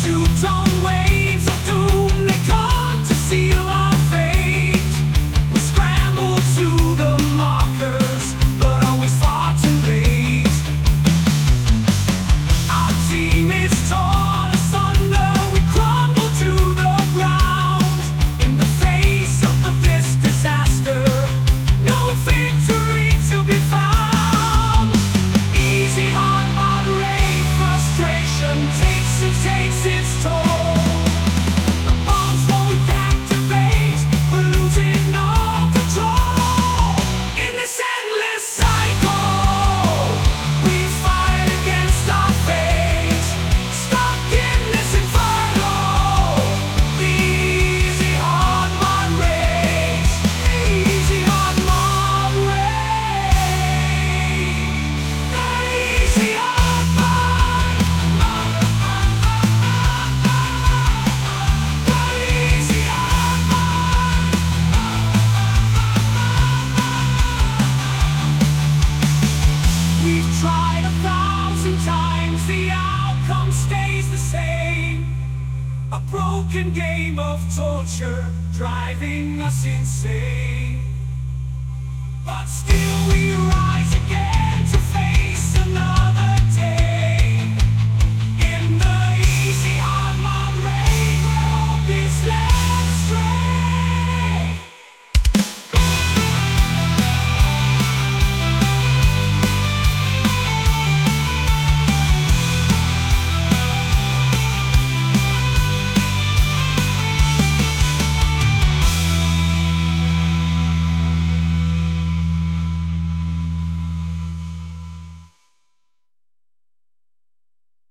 Two-tone waves of doom, they come to seal our fate. We scramble to the markers, but always far too late. Our team is torn asunder, we crumble to the ground. In the face of this disaster, no victory to be found. Easy, hard, moderate, frustration takes its toll. The bombs won't activate, we're losing all control. In this endless cycle, we fight against our fate. Stuck in this inferno, the easy, hard, moderate. Easy, hard, moderate. The easy, hard, moderate. We've tried 1,000 times, the outcome stays the same. A broken game of torture, driving us insane. But still we rise again.